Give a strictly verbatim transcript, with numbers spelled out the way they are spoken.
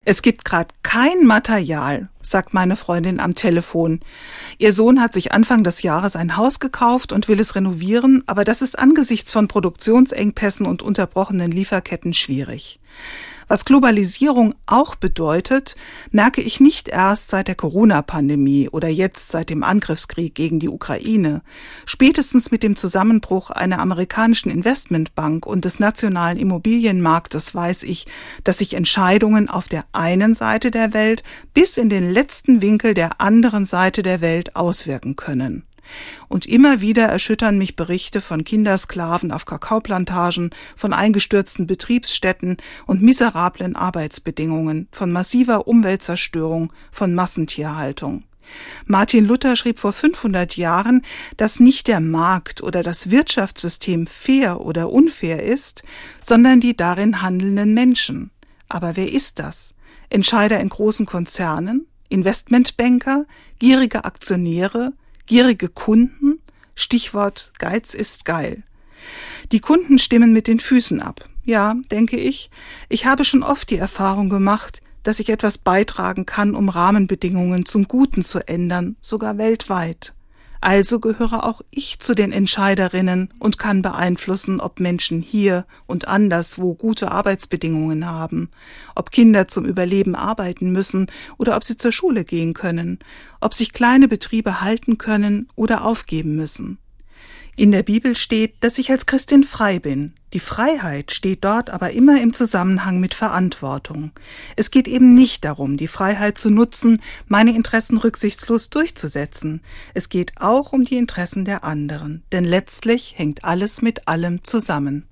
Es gibt gerade kein Material, sagt meine Freundin am Telefon. Ihr Sohn hat sich Anfang des Jahres ein Haus gekauft und will es renovieren, aber das ist angesichts von Produktionsengpässen und unterbrochenen Lieferketten schwierig. Was Globalisierung auch bedeutet, merke ich nicht erst seit der Corona-Pandemie oder jetzt seit dem Angriffskrieg gegen die Ukraine. Spätestens mit dem Zusammenbruch einer amerikanischen Investmentbank und des nationalen Immobilienmarktes weiß ich, dass sich Entscheidungen auf der einen Seite der Welt bis in den letzten Winkel der anderen Seite der Welt auswirken können. Und immer wieder erschüttern mich Berichte von Kindersklaven auf Kakaoplantagen, von eingestürzten Betriebsstätten und miserablen Arbeitsbedingungen, von massiver Umweltzerstörung, von Massentierhaltung. Martin Luther schrieb vor fünfhundert Jahren, dass nicht der Markt oder das Wirtschaftssystem fair oder unfair ist, sondern die darin handelnden Menschen. Aber wer ist das? Entscheider in großen Konzernen? Investmentbanker? Gierige Aktionäre? Gierige Kunden? Stichwort Geiz ist geil. Die Kunden stimmen mit den Füßen ab. Ja, denke ich. Ich habe schon oft die Erfahrung gemacht, dass ich etwas beitragen kann, um Rahmenbedingungen zum Guten zu ändern, sogar weltweit. Also gehöre auch ich zu den Entscheiderinnen und kann beeinflussen, ob Menschen hier und anderswo gute Arbeitsbedingungen haben, ob Kinder zum Überleben arbeiten müssen oder ob sie zur Schule gehen können, ob sich kleine Betriebe halten können oder aufgeben müssen. In der Bibel steht, dass ich als Christin frei bin. Die Freiheit steht dort aber immer im Zusammenhang mit Verantwortung. Es geht eben nicht darum, die Freiheit zu nutzen, meine Interessen rücksichtslos durchzusetzen. Es geht auch um die Interessen der anderen, denn letztlich hängt alles mit allem zusammen.